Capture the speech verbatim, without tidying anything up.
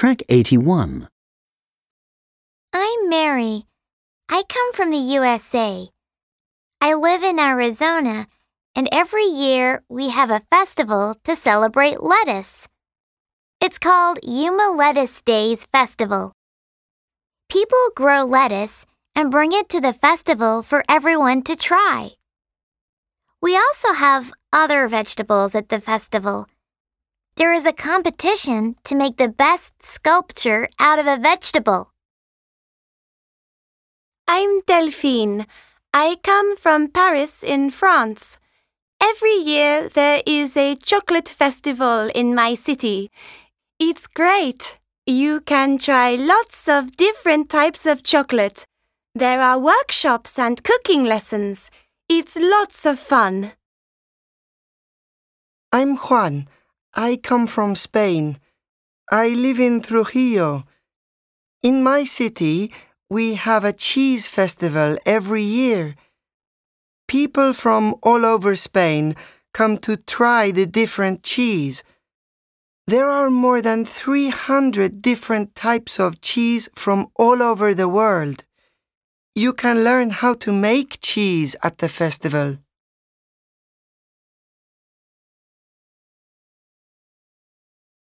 Track eighty-one. I'm Mary. I come from the U S A. I live in Arizona, and every year we have a festival to celebrate lettuce. It's called Yuma Lettuce Days Festival. People grow lettuce and bring it to the festival for everyone to try. We also have other vegetables at the festival. There is a competition to make the best sculpture out of a vegetable. I'm Delphine. I come from Paris in France. Every year there is a chocolate festival in my city. It's great. You can try lots of different types of chocolate. There are workshops and cooking lessons. It's lots of fun. I'm Juan. I come from Spain. I live in Trujillo. In my city, we have a cheese festival every year. People from all over Spain come to try the different cheese. There are more than three hundred different types of cheese from all over the world. You can learn how to make cheese at the festival.